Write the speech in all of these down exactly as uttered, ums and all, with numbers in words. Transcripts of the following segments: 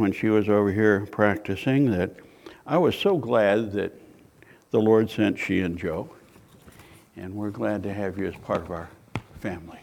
when she was over here practicing that I was so glad that the Lord sent she and Joe, and we're glad to have you as part of our family.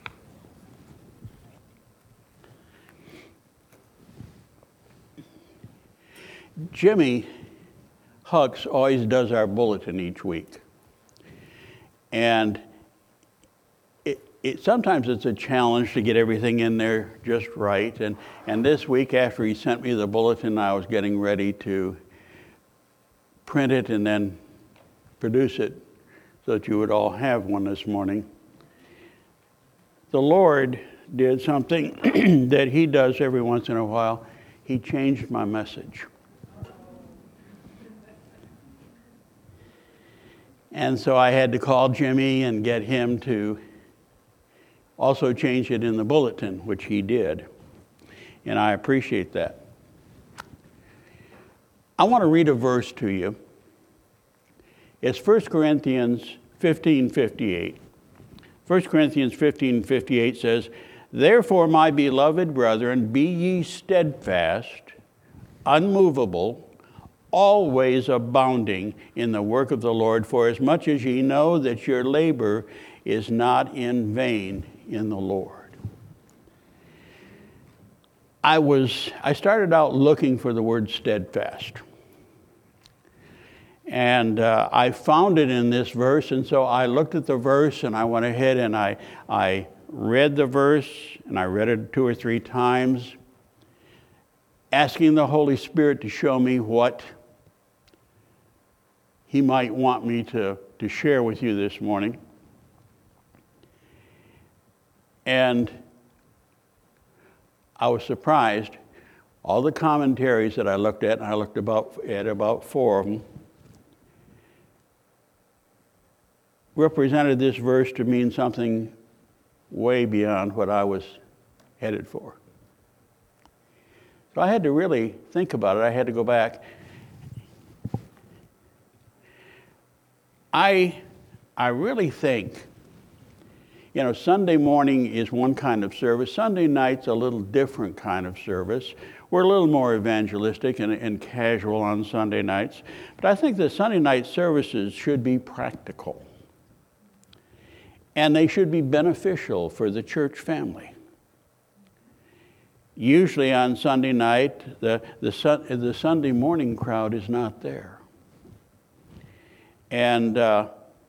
Jimmy Hucks always does our bulletin each week. And it, it, sometimes it's a challenge to get everything in there just right. And, and this week, after he sent me the bulletin, I was getting ready to print it and then produce it so that you would all have one this morning. The Lord did something that he does every once in a while. He changed my message. And so I had to call Jimmy and get him to also change it in the bulletin, which he did. And I appreciate that. I want to read a verse to you. It's First Corinthians fifteen fifty-eight. First Corinthians fifteen fifty-eight says, "Therefore, my beloved brethren, be ye steadfast, unmovable, always abounding in the work of the Lord, for as much as ye know that your labor is not in vain in the Lord." I was, I started out looking for the word steadfast. And uh, I found it in this verse, and so I looked at the verse and I went ahead and I, I read the verse, and I read it two or three times, asking the Holy Spirit to show me what He might want me to, to share with you this morning. And I was surprised. All the commentaries that I looked at, and I looked about at about four of them, represented this verse to mean something way beyond what I was headed for. So I had to really think about it. I had to go back. I, I really think, you know, Sunday morning is one kind of service. Sunday night's a little different kind of service. We're a little more evangelistic and, and casual on Sunday nights. But I think the Sunday night services should be practical. And they should be beneficial for the church family. Usually on Sunday night, the, the, the Sunday morning crowd is not there. And uh,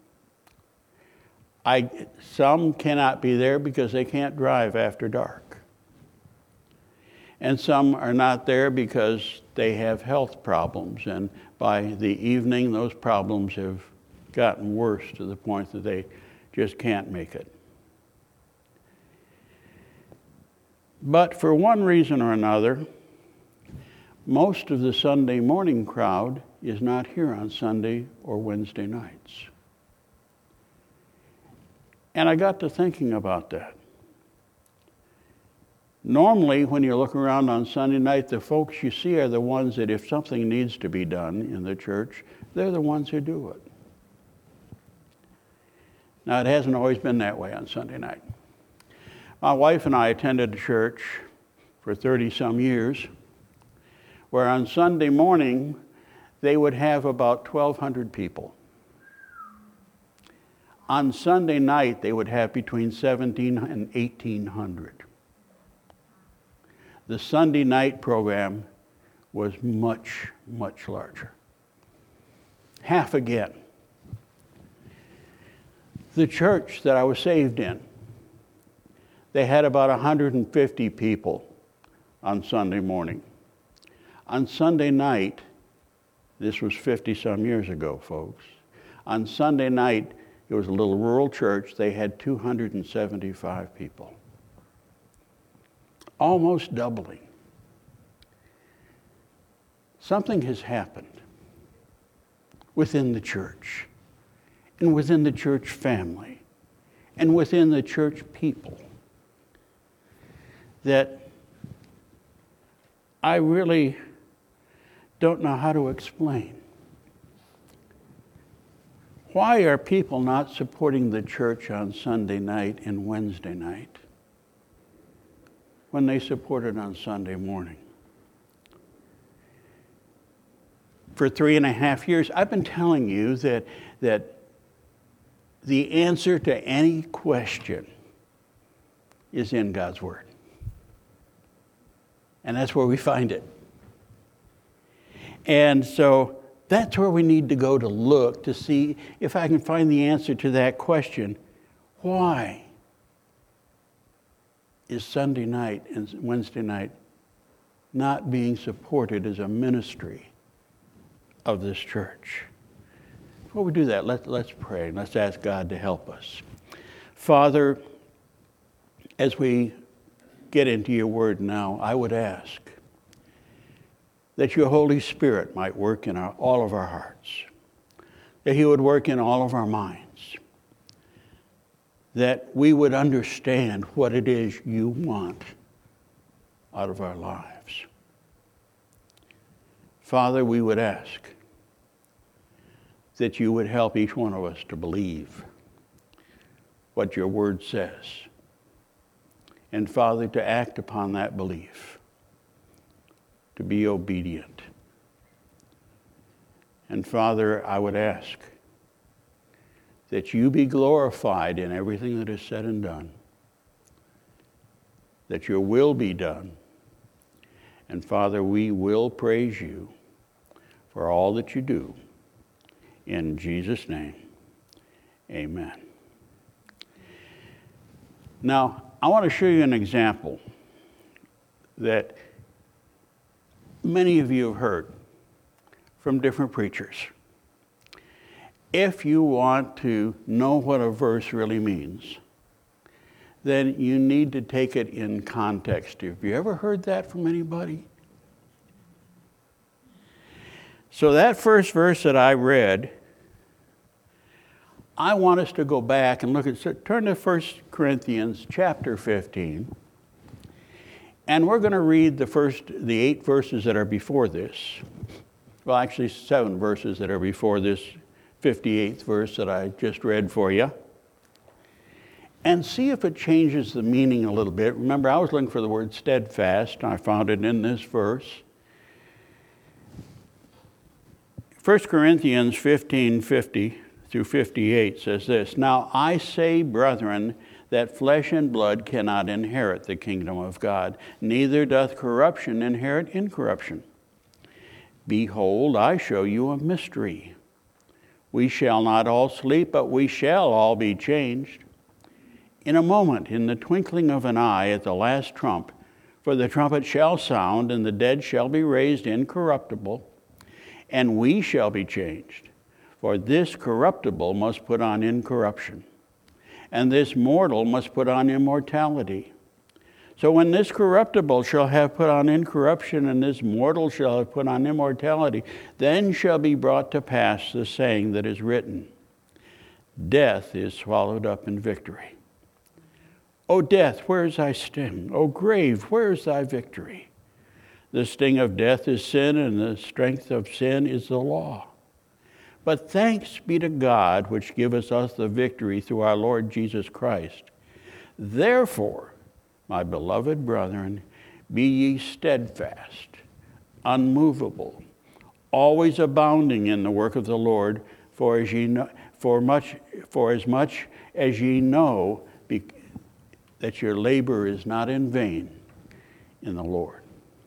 I, some cannot be there because they can't drive after dark. And some are not there because they have health problems. And by the evening, those problems have gotten worse to the point that they just can't make it. But for one reason or another, most of the Sunday morning crowd is not here on Sunday or Wednesday nights. And I got to thinking about that. Normally, when you look around on Sunday night, the folks you see are the ones that if something needs to be done in the church, they're the ones who do it. Now, it hasn't always been that way on Sunday night. My wife and I attended a church for thirty-some years, where on Sunday morning, they would have about twelve hundred people. On Sunday night, they would have between seventeen and eighteen hundred. The Sunday night program was much, much larger. Half again. The church that I was saved in, they had about one hundred fifty people on Sunday morning. On Sunday night, this was fifty-some years ago, folks. On Sunday night, it was a little rural church. They had two hundred seventy-five people. Almost doubling. Something has happened within the church, and within the church family, and within the church people, that I really don't know how to explain. Why are people not supporting the church on Sunday night and Wednesday night when they support it on Sunday morning? for three and a half years, I've been telling you that, that the answer to any question is in God's Word. And that's where we find it. And so that's where we need to go to look to see if I can find the answer to that question. Why is Sunday night and Wednesday night not being supported as a ministry of this church? Before we do that, let, let's pray. Let's ask God to help us. Father, as we get into your word now, I would ask that your Holy Spirit might work in our, all of our hearts, that he would work in all of our minds, that we would understand what it is you want out of our lives. Father, we would ask that you would help each one of us to believe what your word says. And Father, to act upon that belief, to be obedient. And Father, I would ask that you be glorified in everything that is said and done, that your will be done. And Father, we will praise you for all that you do. In Jesus' name, amen. Now, I want to show you an example that many of you have heard from different preachers. If you want to know what a verse really means, then you need to take it in context. Have you ever heard that from anybody? So that first verse that I read, I want us to go back and look at, so turn to First Corinthians chapter fifteen. And we're going to read the first, the eight verses that are before this. Well, actually seven verses that are before this fifty-eighth verse that I just read for you. And see if it changes the meaning a little bit. Remember, I was looking for the word steadfast, and I found it in this verse. First Corinthians fifteen fifty through fifty-eight says this, "Now I say, brethren, that flesh and blood cannot inherit the kingdom of God, neither doth corruption inherit incorruption. Behold, I show you a mystery. We shall not all sleep, but we shall all be changed. In a moment, in the twinkling of an eye, at the last trump, for the trumpet shall sound, and the dead shall be raised incorruptible, and we shall be changed. For this corruptible must put on incorruption, and this mortal must put on immortality. So when this corruptible shall have put on incorruption, and this mortal shall have put on immortality, then shall be brought to pass the saying that is written, Death is swallowed up in victory. O death, where is thy sting? O grave, where is thy victory? The sting of death is sin, and the strength of sin is the law. But thanks be to God, which giveth us the victory through our Lord Jesus Christ. Therefore, my beloved brethren, be ye steadfast, unmovable, always abounding in the work of the Lord, for as ye know, for much, for as much as ye know be, that your labor is not in vain in the Lord."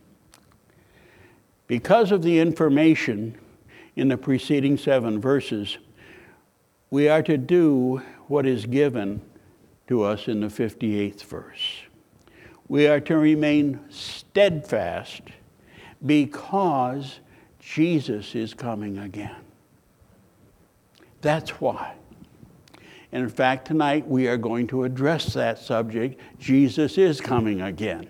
Because of the information in the preceding seven verses, we are to do what is given to us in the fifty-eighth verse. We are to remain steadfast because Jesus is coming again. That's why. And in fact, tonight we are going to address that subject. Jesus is coming again.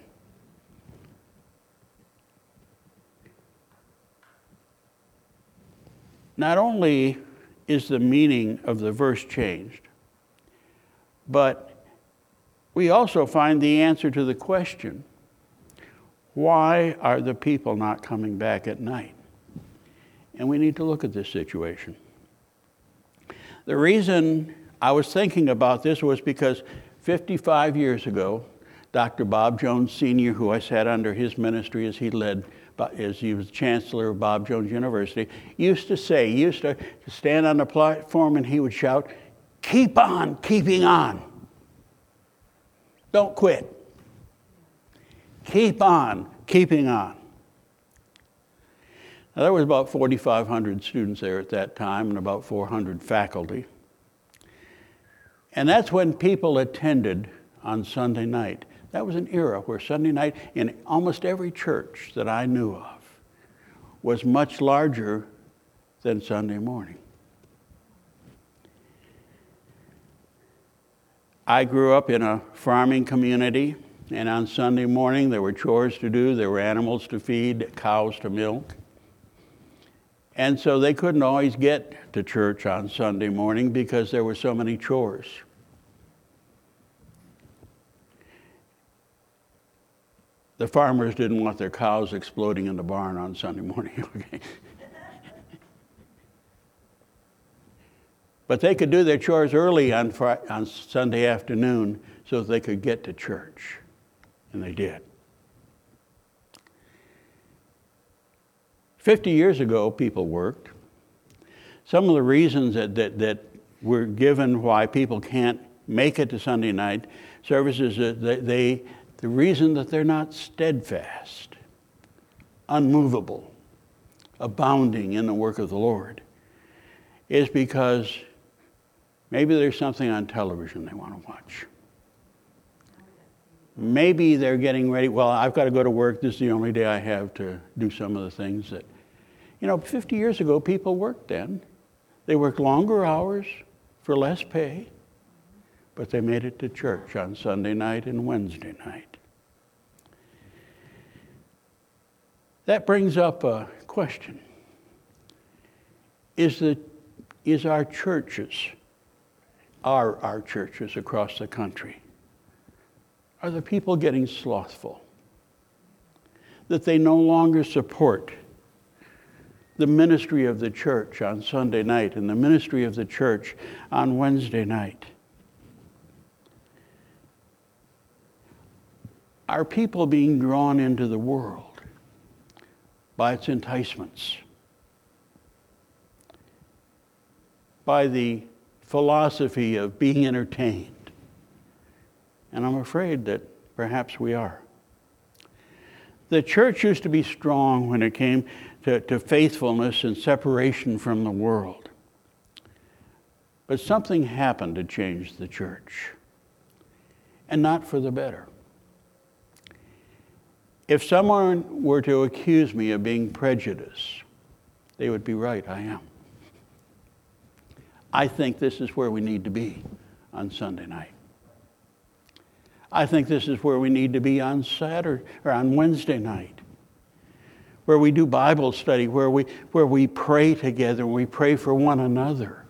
Not only is the meaning of the verse changed, but we also find the answer to the question, why are the people not coming back at night? And we need to look at this situation. The reason I was thinking about this was because fifty-five years ago, Doctor Bob Jones Senior, who I sat under his ministry as he led as he was chancellor of Bob Jones University, used to say, he used to stand on the platform and he would shout, "Keep on keeping on. Don't quit. Keep on keeping on." Now, there was about forty-five hundred students there at that time and about four hundred faculty. And that's when people attended on Sunday night. That was an era where Sunday night in almost every church that I knew of was much larger than Sunday morning. I grew up in a farming community, and on Sunday morning there were chores to do, there were animals to feed, cows to milk. And so they couldn't always get to church on Sunday morning because there were so many chores. The farmers didn't want their cows exploding in the barn on Sunday morning. Okay? But they could do their chores early on, Friday, on Sunday afternoon so that they could get to church. And they did. Fifty years ago, people worked. Some of the reasons that, that, that were given why people can't make it to Sunday night services, uh, they, they, the reason that they're not steadfast, unmovable, abounding in the work of the Lord, is because maybe there's something on television they want to watch. Maybe they're getting ready, well, I've got to go to work, this is the only day I have to do some of the things that, you know, fifty years ago, people worked then. They worked longer hours for less pay, but they made it to church on Sunday night and Wednesday night. That brings up a question. Is the is our churches, are our churches across the country, are the people getting slothful? That they no longer support the ministry of the church on Sunday night and the ministry of the church on Wednesday night? Are people being drawn into the world by its enticements? By the philosophy of being entertained? And I'm afraid that perhaps we are. The church used to be strong when it came to, to faithfulness and separation from the world. But something happened to change the church, and not for the better. If someone were to accuse me of being prejudiced, they would be right, I am. I think this is where we need to be on Sunday night. I think this is where we need to be on Saturday or on Wednesday night, where we do Bible study, where we where we pray together and we pray for one another.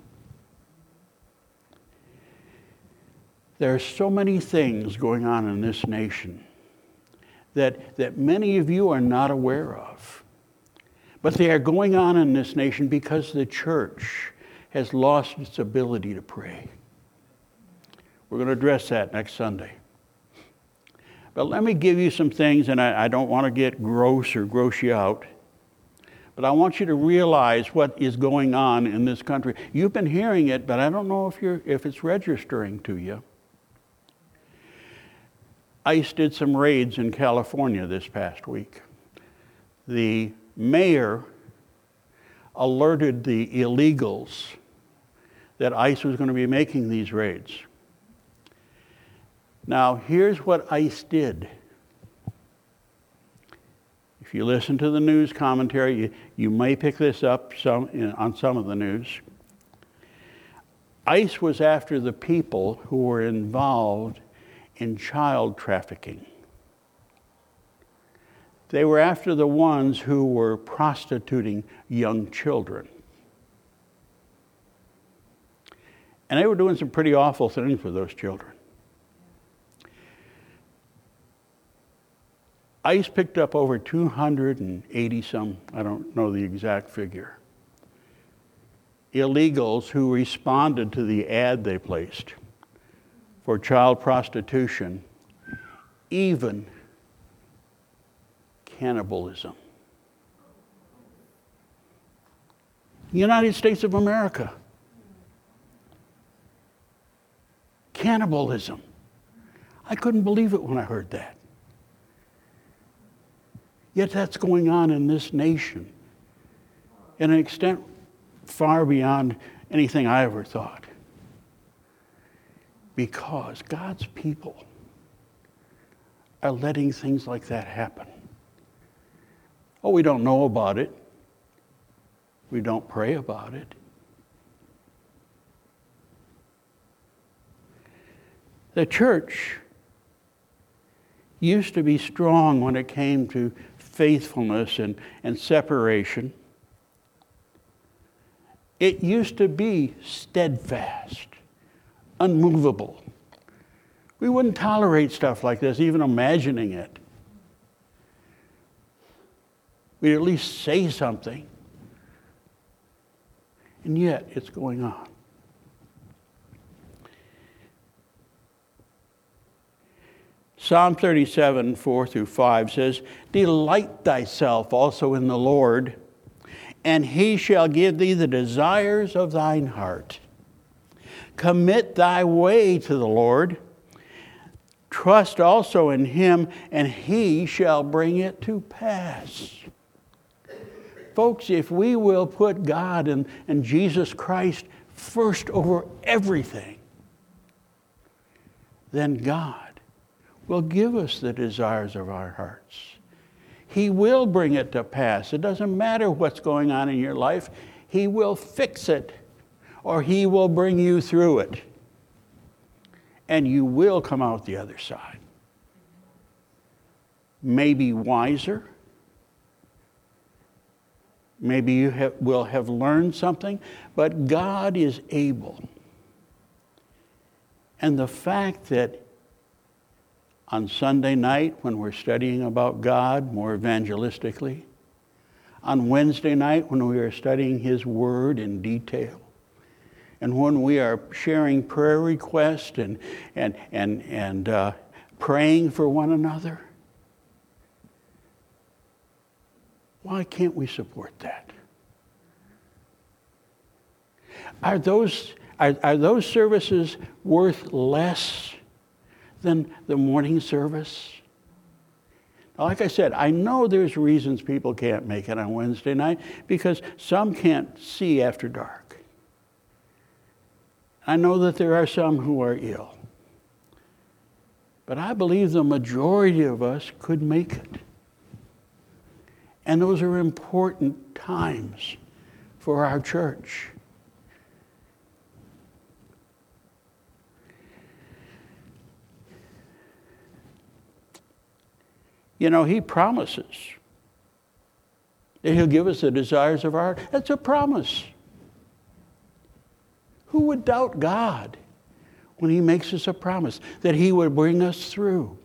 There are so many things going on in this nation that, that many of you are not aware of. But they are going on in this nation because the church has lost its ability to pray. We're going to address that next Sunday. But let me give you some things, and I, I don't want to get gross or gross you out, but I want you to realize what is going on in this country. You've been hearing it, but I don't know if you're if it's registering to you. ICE did some raids in California this past week. The mayor alerted the illegals that ICE was going to be making these raids. Now, here's what ICE did. If you listen to the news commentary, you, you may pick this up some, in, on some of the news. ICE was after the people who were involved in child trafficking. They were after the ones who were prostituting young children. And they were doing some pretty awful things with those children. ICE picked up over two hundred eighty some, I don't know the exact figure, illegals who responded to the ad they placed for child prostitution, even cannibalism. United States of America. Cannibalism. I couldn't believe it when I heard that. Yet that's going on in this nation in an extent far beyond anything I ever thought. Because God's people are letting things like that happen. Oh, we don't know about it. We don't pray about it. The church used to be strong when it came to faithfulness and, and separation. It used to be steadfast, unmovable. We wouldn't tolerate stuff like this, even imagining it. We'd at least say something. And yet, it's going on. Psalm thirty-seven, four through five says, "Delight thyself also in the Lord, and he shall give thee the desires of thine heart. Commit thy way to the Lord. Trust also in him, and he shall bring it to pass." Folks, if we will put God and, and Jesus Christ first over everything, then God will give us the desires of our hearts. He will bring it to pass. It doesn't matter what's going on in your life. He will fix it, or he will bring you through it. And you will come out the other side. Maybe wiser. Maybe you have, will have learned something, but God is able. And the fact that on Sunday night, when we're studying about God more evangelistically, on Wednesday night, when we are studying His Word in detail, and when we are sharing prayer requests and, and, and, and uh, praying for one another, why can't we support that? Are those, are, are those services worth less than the morning service? Now, like I said, I know there's reasons people can't make it on Wednesday night because some can't see after dark. I know that there are some who are ill. But I believe the majority of us could make it. And those are important times for our church. You know, He promises that He'll give us the desires of our heart. That's a promise. Who would doubt God when He makes us a promise that He would bring us through?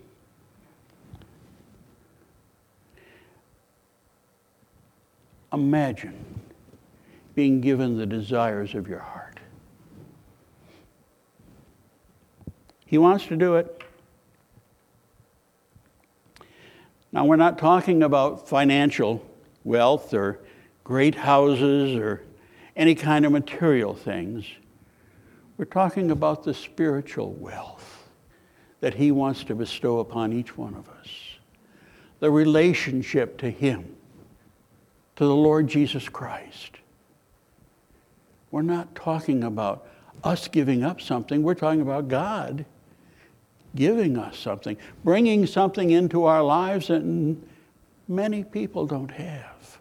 Imagine being given the desires of your heart. He wants to do it. Now, we're not talking about financial wealth or great houses or any kind of material things. We're talking about the spiritual wealth that He wants to bestow upon each one of us. The relationship to Him, to the Lord Jesus Christ. We're not talking about us giving up something. We're talking about God giving us something, bringing something into our lives that many people don't have.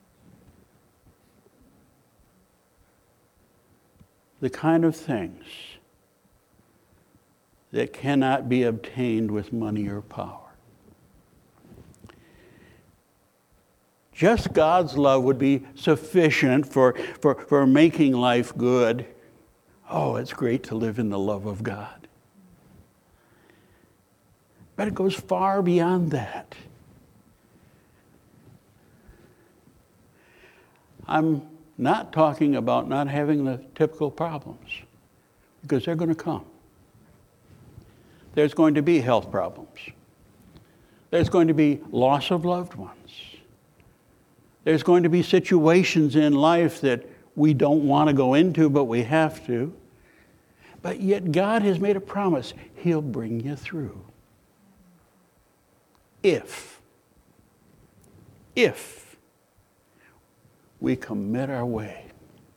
The kind of things that cannot be obtained with money or power. Just God's love would be sufficient for, for, for making life good. Oh, it's great to live in the love of God. But it goes far beyond that. I'm not talking about not having the typical problems, because they're going to come. There's going to be health problems. There's going to be loss of loved ones. There's going to be situations in life that we don't want to go into, but we have to. But yet God has made a promise. He'll bring you through. If, if we commit our way.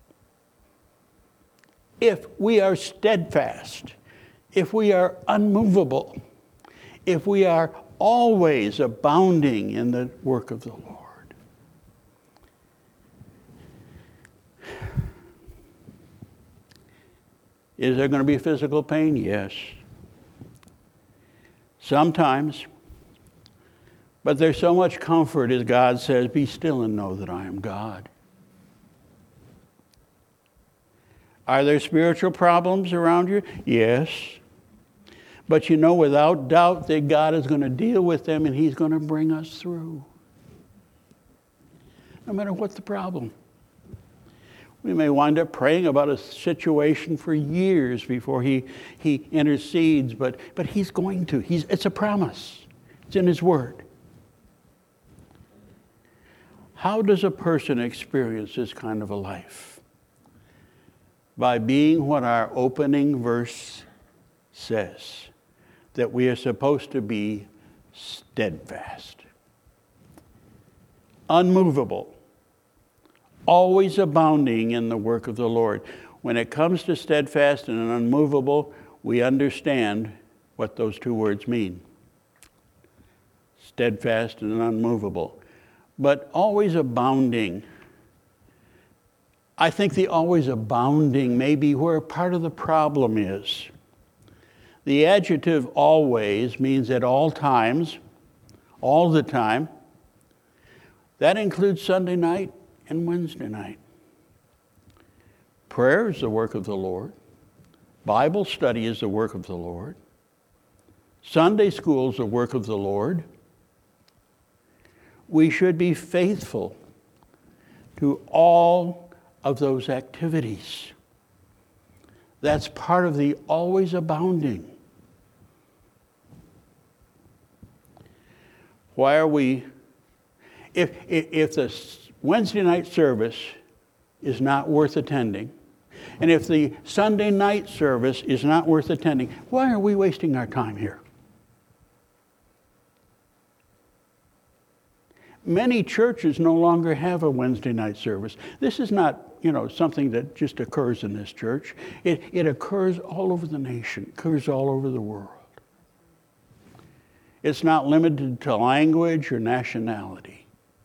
If we are steadfast. If we are unmovable. If we are always abounding in the work of the Lord. Is there going to be physical pain? Yes. Sometimes. But there's so much comfort as God says, be still and know that I am God. Are there spiritual problems around you? Yes. But you know without doubt that God is going to deal with them and He's going to bring us through. No matter what the problem. We may wind up praying about a situation for years before he, he intercedes, but, but He's going to. He's, it's a promise. It's in His Word. How does a person experience this kind of a life? By being what our opening verse says, that we are supposed to be steadfast, unmovable, always abounding in the work of the Lord. When it comes to steadfast and unmovable, we understand what those two words mean. Steadfast and unmovable. But always abounding. I think the always abounding may be where part of the problem is. The adjective always means at all times, all the time. That includes Sunday night and Wednesday night. Prayer is the work of the Lord. Bible study is the work of the Lord. Sunday school is the work of the Lord. We should be faithful to all of those activities. That's part of the always abounding. Why are we, if, if, if the Wednesday night service is not worth attending, and if the Sunday night service is not worth attending, why are we wasting our time here? Many churches no longer have a Wednesday night service. This is not, you know, something that just occurs in this church. It, it occurs all over the nation. It occurs all over the world. It's not limited to language or nationality.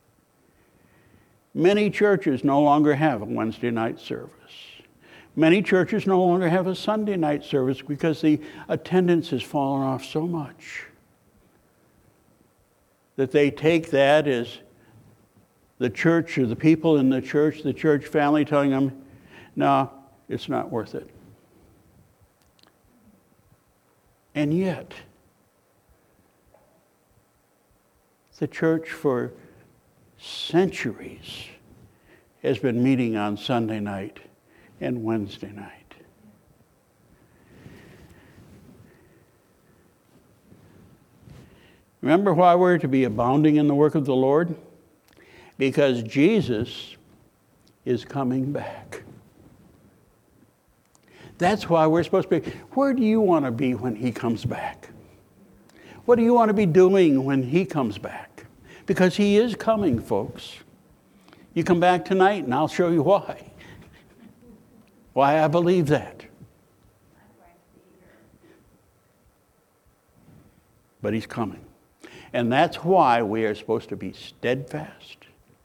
Many churches no longer have a Wednesday night service. Many churches no longer have a Sunday night service because the attendance has fallen off so much that they take that as the church or the people in the church, the church family telling them, no, it's not worth it. And yet, the church for centuries has been meeting on Sunday night and Wednesday night. Remember why we're to be abounding in the work of the Lord? Because Jesus is coming back. That's why we're supposed to be. Where do you want to be when He comes back? What do you want to be doing when He comes back? Because He is coming, folks. You come back tonight and I'll show you why. Why I believe that. But He's coming. And that's why we are supposed to be steadfast,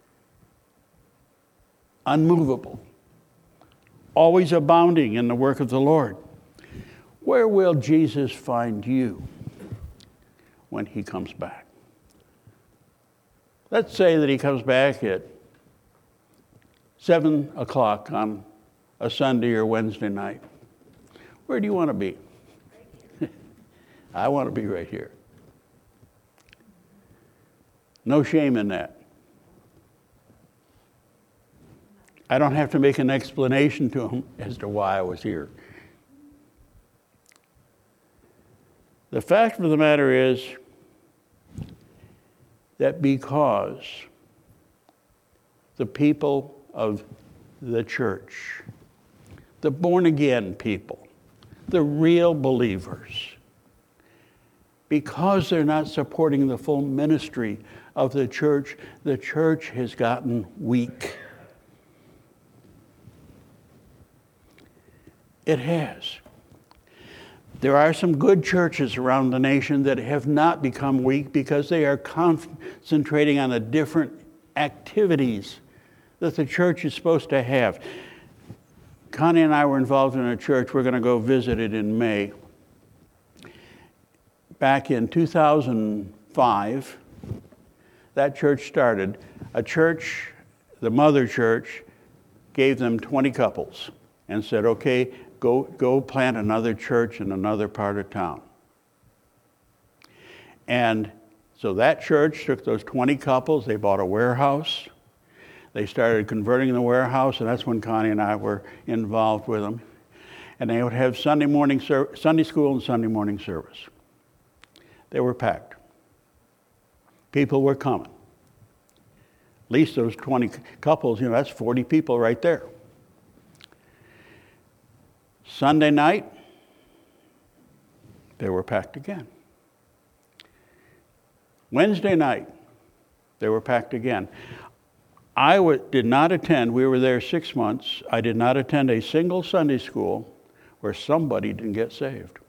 unmovable, always abounding in the work of the Lord. Where will Jesus find you when He comes back? Let's say that He comes back at seven o'clock on a Sunday or Wednesday night. Where do you want to be? I want to be right here. No shame in that. I don't have to make an explanation to Him as to why I was here. The fact of the matter is that because the people of the church, the born-again people, the real believers, because they're not supporting the full ministry of the church, the church has gotten weak. It has. There are some good churches around the nation that have not become weak because they are concentrating on the different activities that the church is supposed to have. Connie and I were involved in a church. We're going to go visit it in May. Back in two thousand five, that church started. A church, the mother church, gave them twenty couples and said, okay, go, go plant another church in another part of town. And so that church took those twenty couples, they bought a warehouse. They started converting the warehouse, and that's when Connie and I were involved with them. And they would have Sunday morning ser- Sunday school and Sunday morning service. They were packed. People were coming. At least those twenty couples, you know, that's forty people right there. Sunday night, they were packed again. Wednesday night, they were packed again. I w- did not attend, we were there six months, I did not attend a single Sunday school where somebody didn't get saved.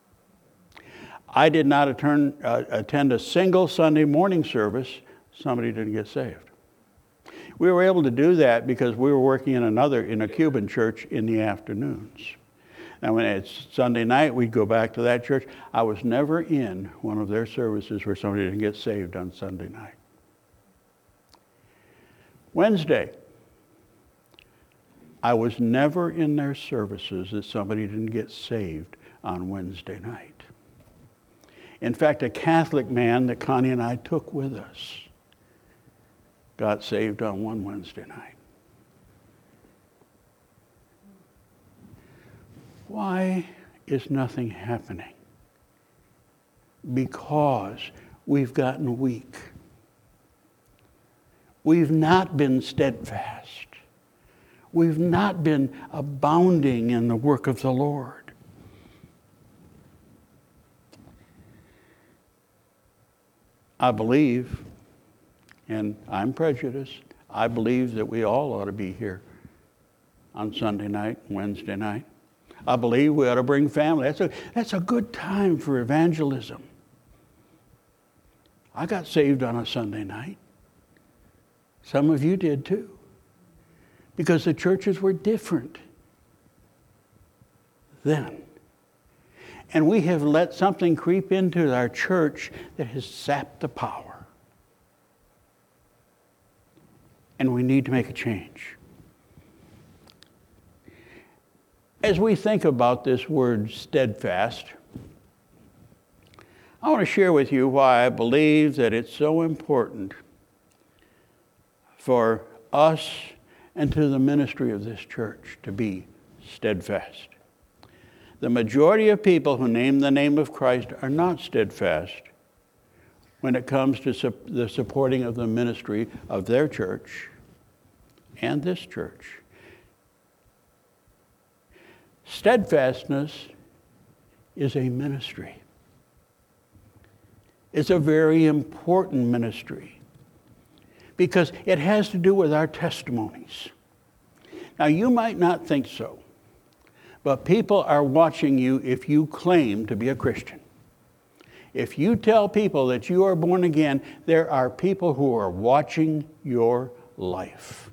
I did not attend, uh, attend a single Sunday morning service, somebody didn't get saved. We were able to do that because we were working in another, in a Cuban church in the afternoons. And when it's Sunday night, we'd go back to that church. I was never in one of their services where somebody didn't get saved on Sunday night. Wednesday, I was never in their services that somebody didn't get saved on Wednesday night. In fact, a Catholic man that Connie and I took with us got saved on one Wednesday night. Why is nothing happening? Because we've gotten weak. We've not been steadfast. We've not been abounding in the work of the Lord. I believe, and I'm prejudiced, I believe that we all ought to be here on Sunday night, Wednesday night. I believe we ought to bring family. That's a, that's a good time for evangelism. I got saved on a Sunday night. Some of you did too. Because the churches were different then. And we have let something creep into our church that has sapped the power. And we need to make a change. As we think about this word steadfast, I want to share with you why I believe that it's so important for us and to the ministry of this church to be steadfast. The majority of people who name the name of Christ are not steadfast when it comes to su- the supporting of the ministry of their church and this church. Steadfastness is a ministry. It's a very important ministry because it has to do with our testimonies. Now, you might not think so, but people are watching you if you claim to be a Christian. If you tell people that you are born again, there are people who are watching your life.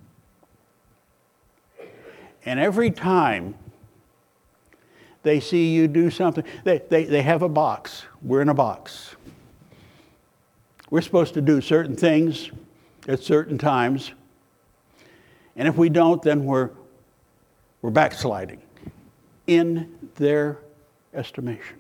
And every time they see you do something, they, they, they have a box. We're in a box. We're supposed to do certain things at certain times. And if we don't, then we're, we're backsliding in their estimation.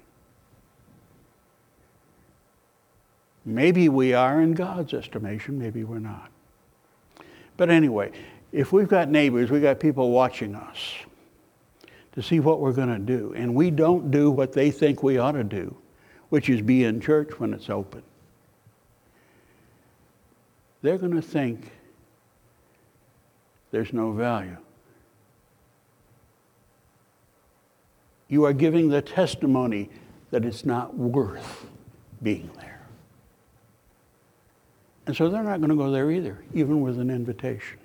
Maybe we are in God's estimation, maybe we're not. But anyway, if we've got neighbors, we've got people watching us to see what we're going to do, and we don't do what they think we ought to do, which is be in church when it's open, they're going to think there's no value. You are giving the testimony that it's not worth being there. And so they're not going to go there either, even with an invitation.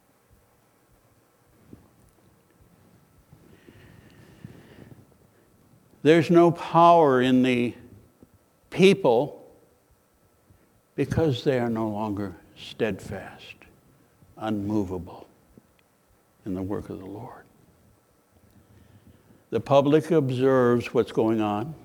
There's no power in the people because they are no longer steadfast, unmovable in the work of the Lord. The public observes what's going on.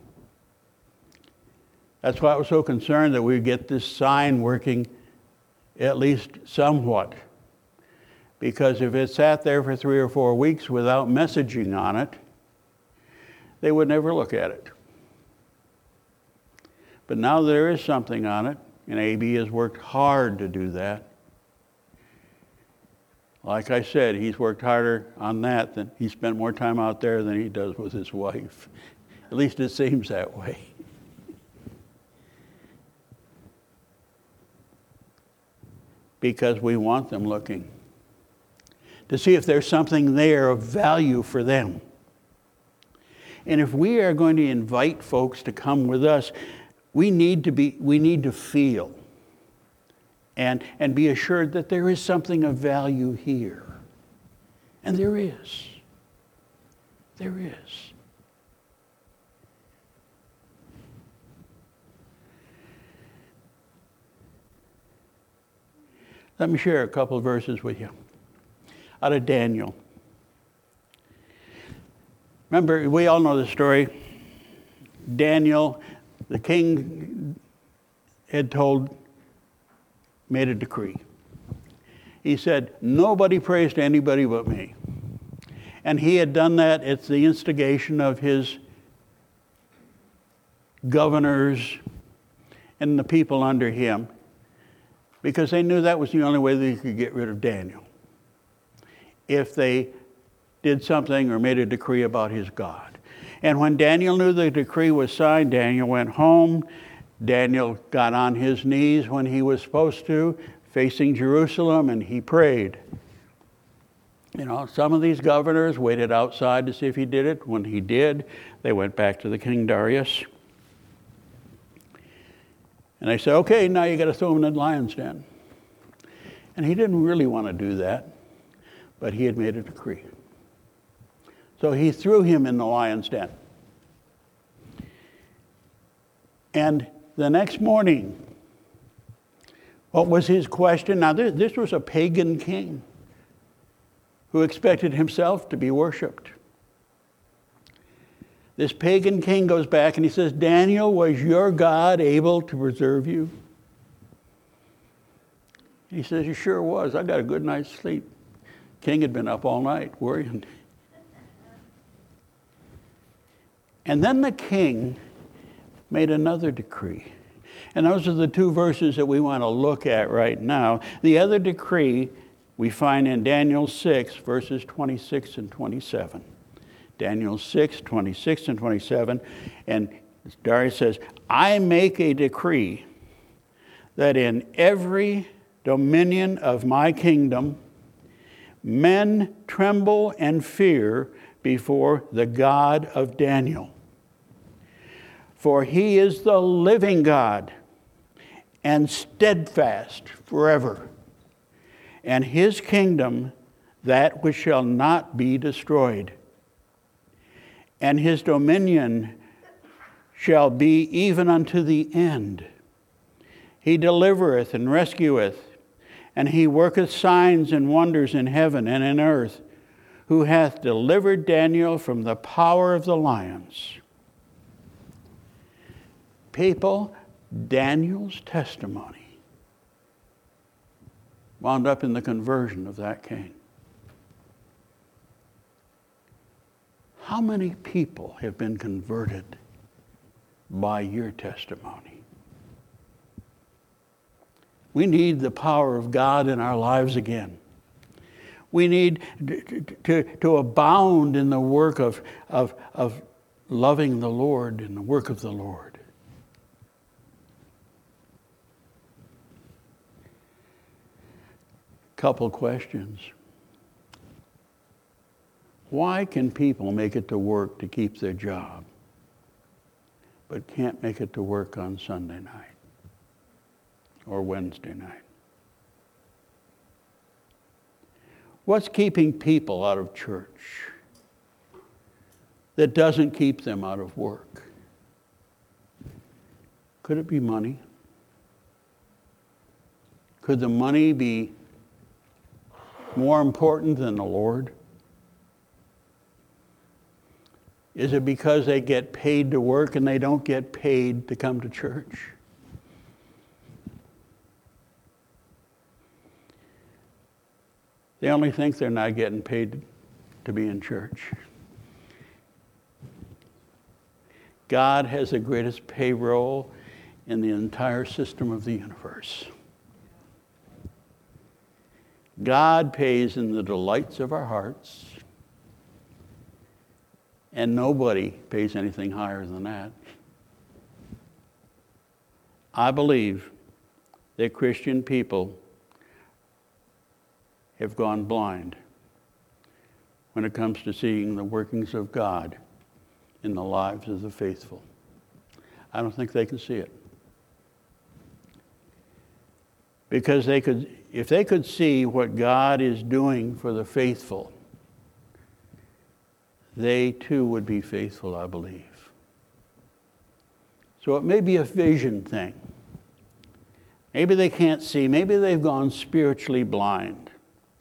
That's why I was so concerned that we get this sign working at least somewhat. Because if it sat there for three or four weeks without messaging on it, they would never look at it. But now there is something on it, and A B has worked hard to do that. Like I said, he's worked harder on that than he spent more time out there than he does with his wife. At least it seems that way. Because we want them looking to see if there's something there of value for them. And if we are going to invite folks to come with us, we need to be, we need to feel and, and be assured that there is something of value here. And there is. There is. Let me share a couple of verses with you out of Daniel. Remember, we all know the story. Daniel, the king had told, made a decree. He said, nobody prays to anybody but me. And he had done that at the instigation of his governors and the people under him, because they knew that was the only way they could get rid of Daniel. If they did something or made a decree about his God. And when Daniel knew the decree was signed, Daniel went home. Daniel got on his knees when he was supposed to, facing Jerusalem, and he prayed. You know, some of these governors waited outside to see if he did it. When he did, they went back to the King Darius. And they said, okay, now you got to throw him in the lion's den. And he didn't really want to do that, but he had made a decree. So he threw him in the lion's den. And the next morning, what was his question? Now, this, this was a pagan king who expected himself to be worshipped. This pagan king goes back and he says, Daniel, was your God able to preserve you? He says, he sure was. I got a good night's sleep. King had been up all night worrying. And then the king made another decree. And those are the two verses that we want to look at right now. The other decree we find in Daniel six, verses twenty-six and twenty-seven. Daniel six, twenty-six and twenty-seven. And Darius says, I make a decree that in every dominion of my kingdom, men tremble and fear before the God of Daniel. For he is the living God and steadfast forever. And his kingdom, that which shall not be destroyed. And his dominion shall be even unto the end. He delivereth and rescueth, and he worketh signs and wonders in heaven and in earth, who hath delivered Daniel from the power of the lions. People, Daniel's testimony wound up in the conversion of that king. How many people have been converted by your testimony? We need the power of God in our lives again. We need to, to, to abound in the work of, of, of loving the Lord and the work of the Lord. Couple questions. Why can people make it to work to keep their job, but can't make it to work on Sunday night or Wednesday night? What's keeping people out of church that doesn't keep them out of work? Could it be money? Could the money be more important than the Lord? Is it because they get paid to work and they don't get paid to come to church? They only think they're not getting paid to be in church. God has the greatest payroll in the entire system of the universe. God pays in the delights of our hearts, and nobody pays anything higher than that. I believe that Christian people have gone blind when it comes to seeing the workings of God in the lives of the faithful. I don't think they can see it. Because they could, if they could see what God is doing for the faithful, they too would be faithful, I believe. So it may be a vision thing. Maybe they can't see. Maybe they've gone spiritually blind.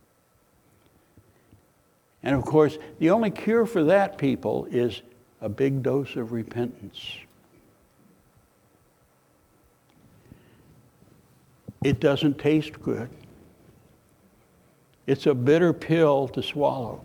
And of course, the only cure for that, people, is a big dose of repentance. It doesn't taste good. It's a bitter pill to swallow.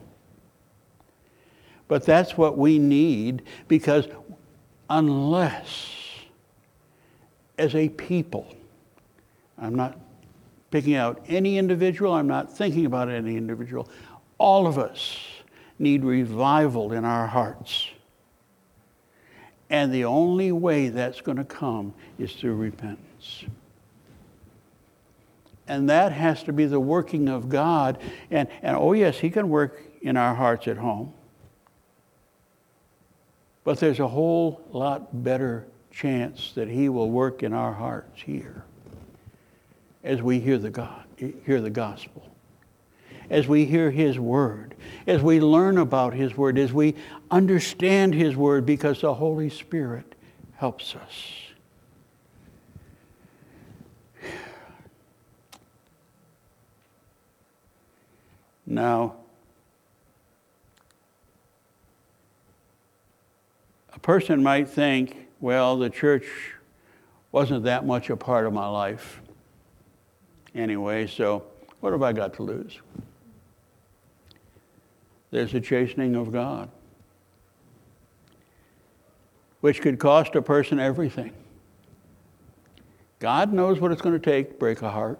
But that's what we need, because unless, as a people, I'm not picking out any individual, I'm not thinking about any individual, all of us need revival in our hearts. And the only way that's going to come is through repentance. And that has to be the working of God. And, and oh yes, He can work in our hearts at home. But there's a whole lot better chance that He will work in our hearts here as we hear the God, hear the gospel, as we hear His word, as we learn about His word, as we understand His word, because the Holy Spirit helps us. Now, a person might think, well, the church wasn't that much a part of my life anyway, so what have I got to lose? There's a chastening of God, which could cost a person everything. God knows what it's going to take to break a heart.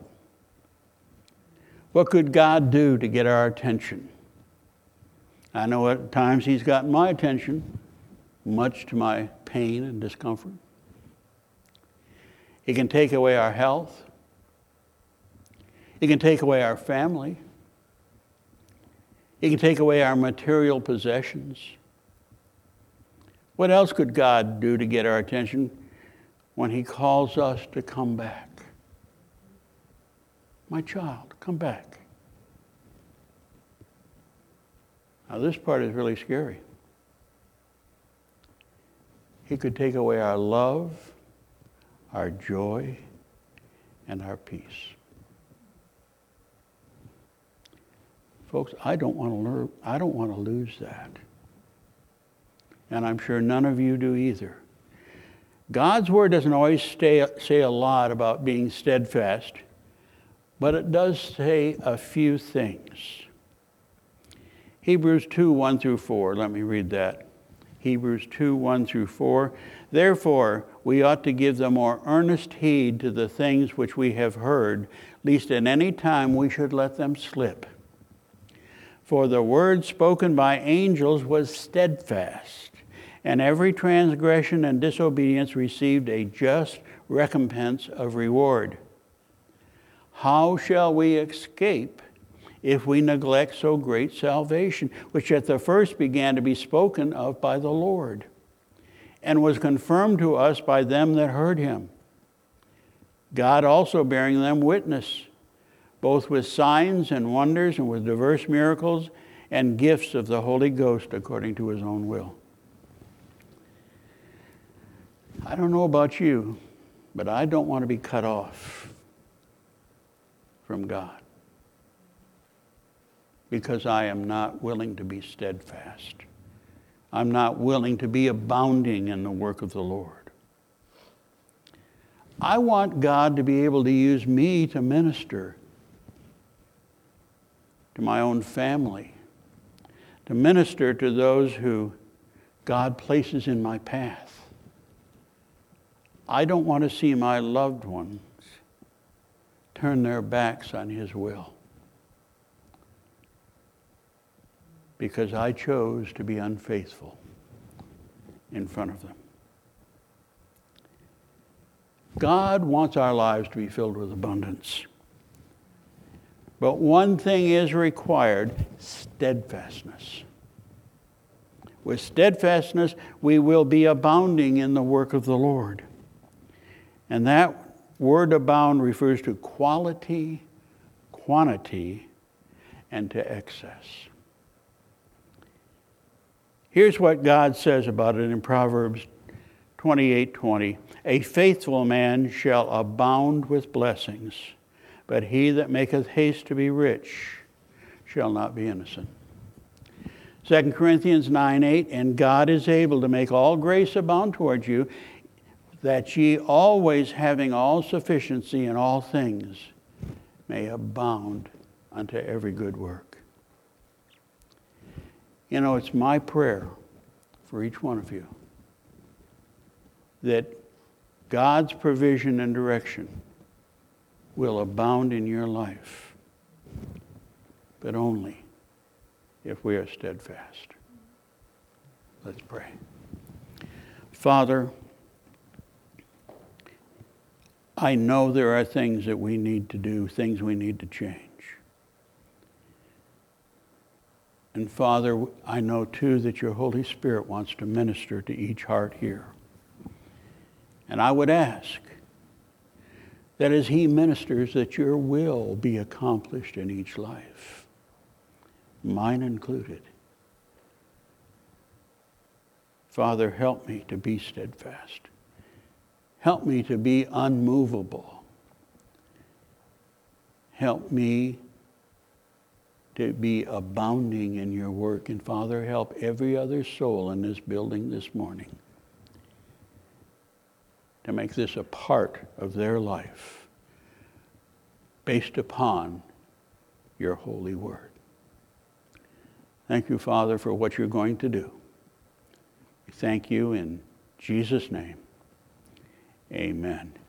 What could God do to get our attention? I know at times He's gotten my attention, much to my pain and discomfort. He can take away our health. He can take away our family. He can take away our material possessions. What else could God do to get our attention when He calls us to come back? My child, come back. Now this part is really scary. He could take away our love, our joy, and our peace. Folks, I don't want to learn, I don't want to lose that. And I'm sure none of you do either. God's word doesn't always stay, say a lot about being steadfast, but it does say a few things. Hebrews two, one through four, let me read that. Hebrews two, one through four. Therefore, we ought to give the more earnest heed to the things which we have heard, lest at any time we should let them slip. For the word spoken by angels was steadfast, and every transgression and disobedience received a just recompense of reward. How shall we escape if we neglect so great salvation, which at the first began to be spoken of by the Lord, and was confirmed to us by them that heard him, God also bearing them witness, both with signs and wonders and with diverse miracles and gifts of the Holy Ghost according to his own will. I don't know about you, but I don't want to be cut off from God, because I am not willing to be steadfast. I'm not willing to be abounding in the work of the Lord. I want God to be able to use me to minister to my own family, to minister to those who God places in my path. I don't want to see my loved ones turn their backs on his will, because I chose to be unfaithful in front of them. God wants our lives to be filled with abundance. But one thing is required: steadfastness. With steadfastness, we will be abounding in the work of the Lord. And that word abound refers to quality, quantity, and to excess. Here's what God says about it in Proverbs twenty-eight twenty. A faithful man shall abound with blessings, but he that maketh haste to be rich shall not be innocent. Second Corinthians nine eight, and God is able to make all grace abound toward you, that ye always having all sufficiency in all things may abound unto every good work. You know, it's my prayer for each one of you that God's provision and direction will abound in your life, but only if we are steadfast. Let's pray. Father, I know there are things that we need to do, things we need to change. And Father, I know too that your Holy Spirit wants to minister to each heart here. And I would ask that as he ministers, that your will be accomplished in each life, mine included. Father, help me to be steadfast. Help me to be unmovable. Help me to be abounding in your work. And Father, help every other soul in this building this morning to make this a part of their life based upon your holy word. Thank you, Father, for what you're going to do. We thank you in Jesus' name. Amen.